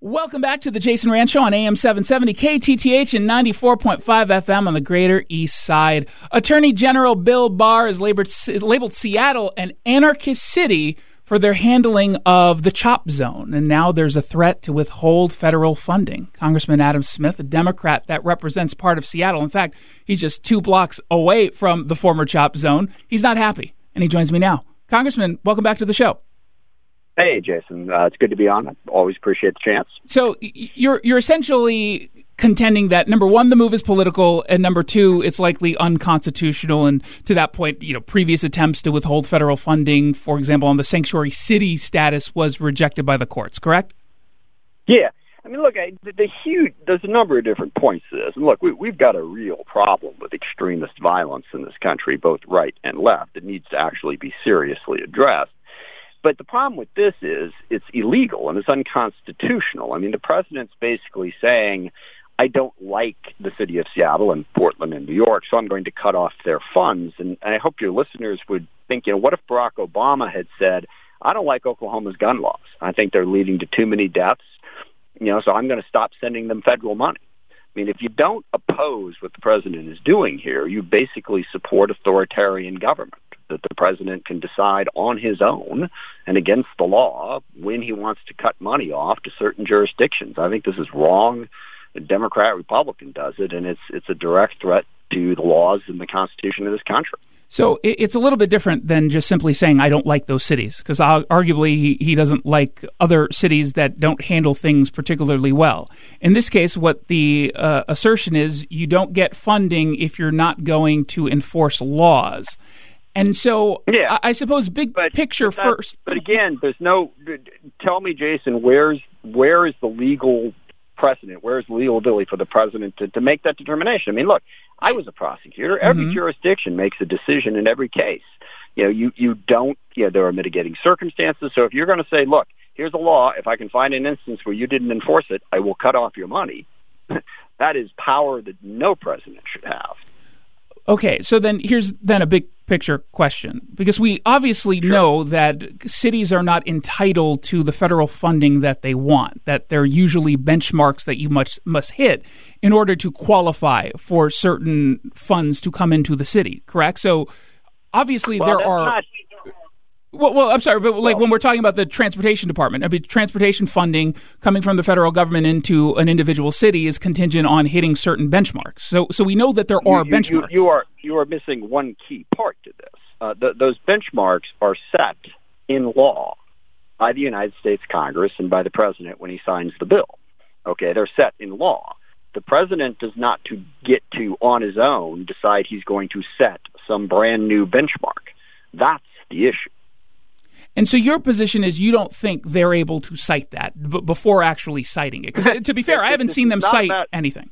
Welcome back to the Jason Rand Show on AM 770 KTTH and 94.5 FM on the Greater East Side. Attorney General Bill Barr has labeled Seattle an anarchist city for their handling of the CHOP zone, and now there's a threat to withhold federal funding. Congressman Adam Smith, a Democrat that represents part of Seattle, in fact, he's just 2 blocks away from the former CHOP zone. He's not happy, and he joins me now. Congressman, welcome back to the show. Hey, Jason. It's good to be on. I always appreciate the chance. So you're essentially contending that, number one, the move is political, and number two, it's likely unconstitutional. And to that point, previous attempts to withhold federal funding, for example, on the sanctuary city status, was rejected by the courts, correct? Yeah. I mean, look, there's a number of different points to this. And look, we've got a real problem with extremist violence in this country, both right and left. It needs to actually be seriously addressed. But the problem with this is it's illegal and it's unconstitutional. I mean, the president's basically saying, I don't like the city of Seattle and Portland and New York, so I'm going to cut off their funds. And I hope your listeners would think, what if Barack Obama had said, I don't like Oklahoma's gun laws. I think they're leading to too many deaths, so I'm going to stop sending them federal money. I mean, if you don't oppose what the president is doing here, you basically support authoritarian government, that the president can decide on his own and against the law when he wants to cut money off to certain jurisdictions. I think this is wrong. The Democrat, Republican does it, and it's a direct threat to the laws and the Constitution of this country. So it's a little bit different than just simply saying, I don't like those cities, because arguably he doesn't like other cities that don't handle things particularly well. In this case, what the assertion is, you don't get funding if you're not going to enforce laws. And so I suppose picture first. But again, tell me, Jason, where is the legal precedent? Where is the legal ability for the president to make that determination? I mean, look, I was a prosecutor. Every jurisdiction makes a decision in every case. You don't, there are mitigating circumstances. So if you're going to say, look, here's a law, if I can find an instance where you didn't enforce it, I will cut off your money. That is power that no president should have. Okay, so then here's a big picture question, because we obviously know that cities are not entitled to the federal funding that they want, that there are usually benchmarks that you must hit in order to qualify for certain funds to come into the city, correct? So obviously there are... Well, I'm sorry, but when we're talking about the transportation department, transportation funding coming from the federal government into an individual city is contingent on hitting certain benchmarks. So we know that there are benchmarks. You are missing one key part to this. Those benchmarks are set in law by the United States Congress and by the president when he signs the bill. Okay, they're set in law. The president does not get to, on his own, decide he's going to set some brand new benchmark. That's the issue. And so your position is you don't think they're able to cite that before actually citing it? Because to be fair, I haven't seen them cite anything.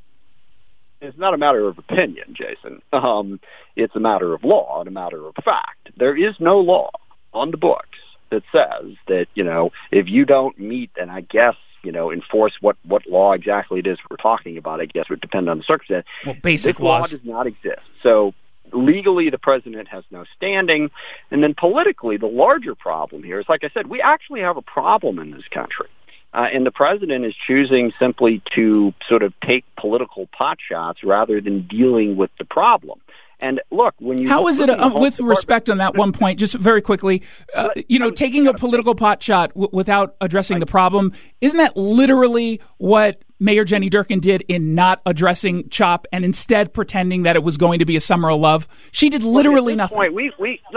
It's not a matter of opinion, Jason. It's a matter of law and a matter of fact. There is no law on the books that says that, if you don't meet, and I guess, enforce what law exactly it is we're talking about, I guess would depend on the circumstance. Well, basic this law does not exist. So legally, the president has no standing. And then politically, the larger problem here is, like I said, we actually have a problem in this country. And the president is choosing simply to sort of take political potshots rather than dealing with the problem. And look, when you... How is it, with respect on that one point, just very quickly, taking a political potshot without addressing the problem, isn't that literally what Mayor Jenny Durkan did in not addressing CHOP and instead pretending that it was going to be a summer of love? She did literally nothing. Point, we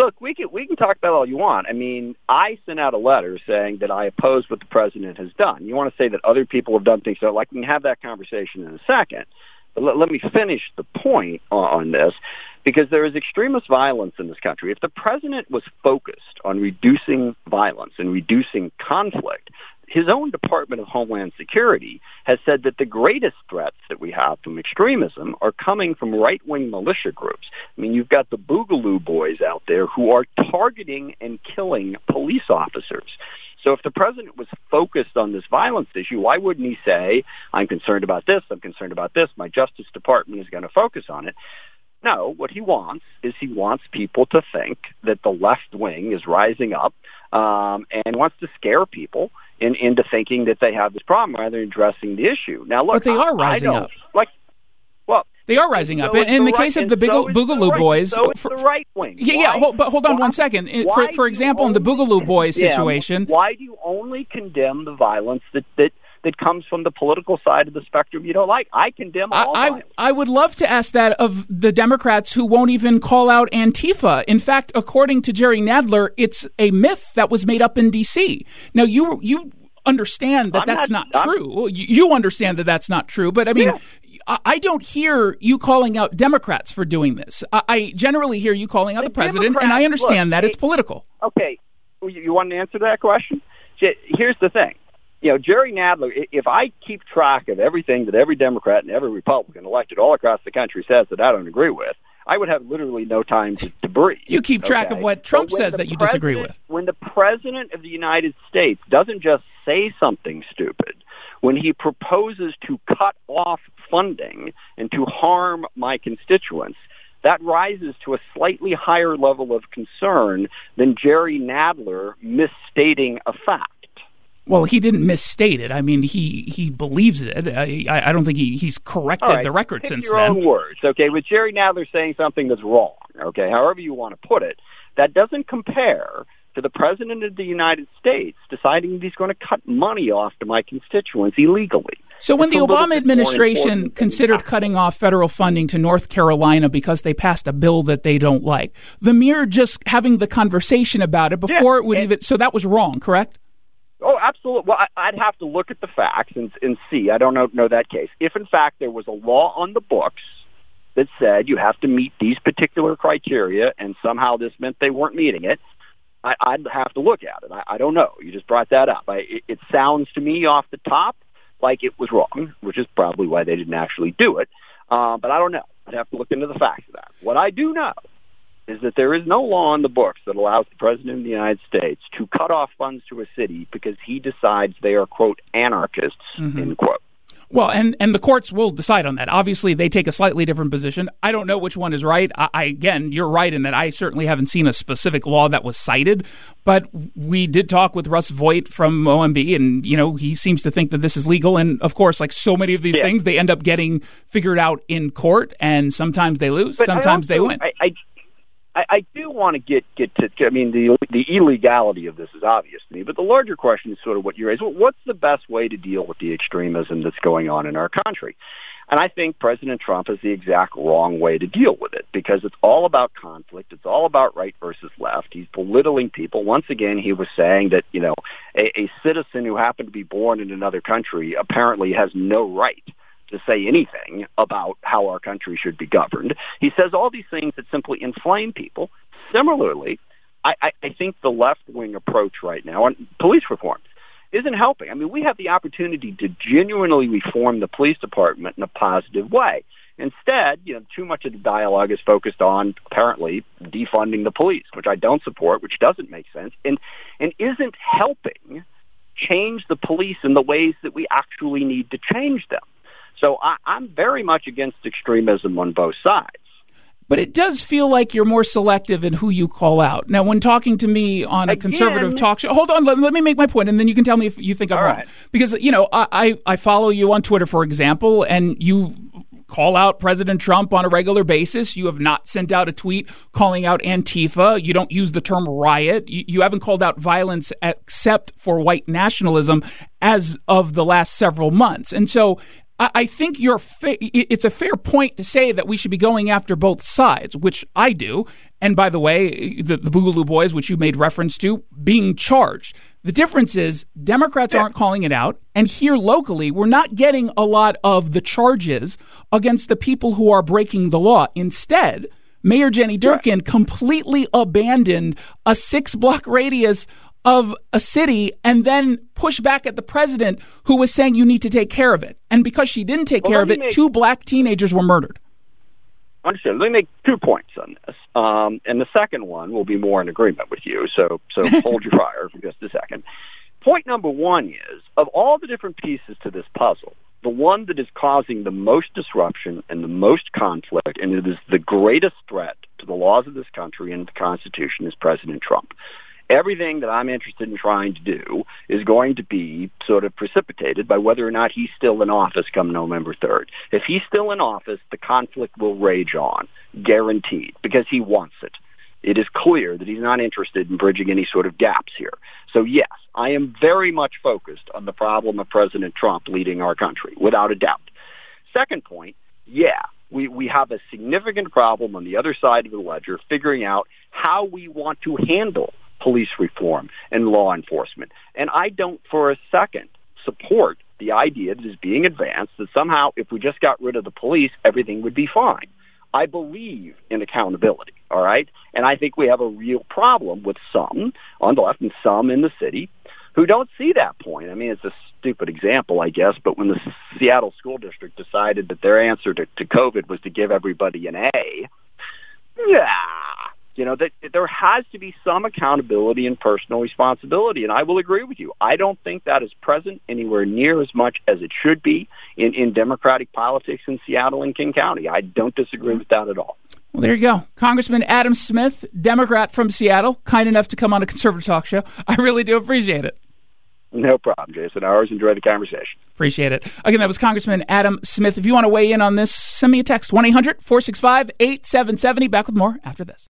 can talk about all you want. I mean, I sent out a letter saying that I oppose what the president has done. You want to say that other people have done things, so we can have that conversation in a second. But let me finish the point on this, because there is extremist violence in this country. If the president was focused on reducing violence and reducing conflict, his own Department of Homeland Security has said that the greatest threats that we have from extremism are coming from right-wing militia groups. I mean, you've got the Boogaloo Boys out there who are targeting and killing police officers. So if the president was focused on this violence issue, why wouldn't he say, I'm concerned about this, my Justice Department is going to focus on it? No, what he wants is he wants people to think that the left wing is rising up and wants to scare people into thinking that they have this problem rather than addressing the issue. Now, look, but they are rising up. They are rising up. In the case of the Boogaloo Boys, so it's the right wing. But hold on one second. For example, in the Boogaloo Boys situation, why do you only condemn the violence that comes from the political side of the spectrum you don't like? I condemn all violence. I would love to ask that of the Democrats who won't even call out Antifa. In fact, according to Jerry Nadler, it's a myth that was made up in D.C. Now, you understand that that's not true. You understand that that's not true, but I mean... Yeah. I don't hear you calling out Democrats for doing this. I generally hear you calling out the president, and I understand that it's political. Okay. You want an answer to that question? Here's the thing. Jerry Nadler, if I keep track of everything that every Democrat and every Republican elected all across the country says that I don't agree with, I would have literally no time to breathe. You keep track of what Trump says that you disagree with. When the president of the United States doesn't just say something stupid, when he proposes to cut off funding and to harm my constituents, that rises to a slightly higher level of concern than Jerry Nadler misstating a fact. Well, he didn't misstate it. I mean, he believes it. I don't think he's corrected the record since then. Your own words, okay? With Jerry Nadler saying something that's wrong, okay, however you want to put it, that doesn't compare to the President of the United States deciding he's going to cut money off to my constituents illegally. So when the Obama administration considered cutting off federal funding to North Carolina because they passed a bill that they don't like, the mere just having the conversation about it before it would even... So that was wrong, correct? Oh, absolutely. Well, I'd have to look at the facts and see. I don't know that case. If, in fact, there was a law on the books that said you have to meet these particular criteria and somehow this meant they weren't meeting it, I'd have to look at it. I don't know. You just brought that up. It sounds to me off the top like it was wrong, which is probably why they didn't actually do it. But I don't know. I'd have to look into the facts of that. What I do know is that there is no law on the books that allows the President of the United States to cut off funds to a city because he decides they are, quote, anarchists, end quote. Well, and the courts will decide on that. Obviously, they take a slightly different position. I don't know which one is right. Again, you're right in that I certainly haven't seen a specific law that was cited, but we did talk with Russ Voigt from OMB, and, he seems to think that this is legal. And, of course, like so many of these things, they end up getting figured out in court, and sometimes they lose, sometimes they win. I do want to get to, I mean, the illegality of this is obvious to me, but the larger question is sort of what you raised. What's the best way to deal with the extremism that's going on in our country? And I think President Trump is the exact wrong way to deal with it because it's all about conflict. It's all about right versus left. He's belittling people. Once again, he was saying that, a citizen who happened to be born in another country apparently has no right to say anything about how our country should be governed. He says all these things that simply inflame people. Similarly, I think the left-wing approach right now on police reform isn't helping. I mean, we have the opportunity to genuinely reform the police department in a positive way. Instead, too much of the dialogue is focused on, apparently, defunding the police, which I don't support, which doesn't make sense, and isn't helping change the police in the ways that we actually need to change them. So I'm very much against extremism on both sides. But it does feel like you're more selective in who you call out. Now, when talking to me on a conservative talk show, hold on, let me make my point, and then you can tell me if you think I'm wrong. Right. Because, I follow you on Twitter, for example, and you call out President Trump on a regular basis. You have not sent out a tweet calling out Antifa. You don't use the term riot. You haven't called out violence except for white nationalism as of the last several months. And so I think it's a fair point to say that we should be going after both sides, which I do. And by the way, the Boogaloo Boys, which you made reference to, being charged. The difference is Democrats aren't calling it out. And here locally, we're not getting a lot of the charges against the people who are breaking the law. Instead, Mayor Jenny Durkan completely abandoned a 6-block radius of a city and then push back at the president who was saying you need to take care of it. And because she didn't take care of it, 2 black teenagers were murdered. Understood. Let me make 2 points on this. And the second one will be more in agreement with you. So hold your fire for just a second. Point number 1 is, of all the different pieces to this puzzle, the one that is causing the most disruption and the most conflict, and it is the greatest threat to the laws of this country and the Constitution, is President Trump. Everything that I'm interested in trying to do is going to be sort of precipitated by whether or not he's still in office come November 3rd. If he's still in office, the conflict will rage on, guaranteed, because he wants it. It is clear that he's not interested in bridging any sort of gaps here. So yes, I am very much focused on the problem of President Trump leading our country, without a doubt. Second point, we have a significant problem on the other side of the ledger figuring out how we want to handle police reform and law enforcement. And I don't for a second support the idea that is being advanced that somehow if we just got rid of the police, everything would be fine. I believe in accountability, all right? And I think we have a real problem with some on the left and some in the city who don't see that point. I mean, it's a stupid example, I guess, but when the Seattle School District decided that their answer to COVID was to give everybody an A, that there has to be some accountability and personal responsibility, and I will agree with you. I don't think that is present anywhere near as much as it should be in Democratic politics in Seattle and King County. I don't disagree with that at all. Well, there you go. Congressman Adam Smith, Democrat from Seattle, kind enough to come on a conservative talk show. I really do appreciate it. No problem, Jason. I always enjoy the conversation. Appreciate it. Again, that was Congressman Adam Smith. If you want to weigh in on this, send me a text, 1-800-465-8770. Back with more after this.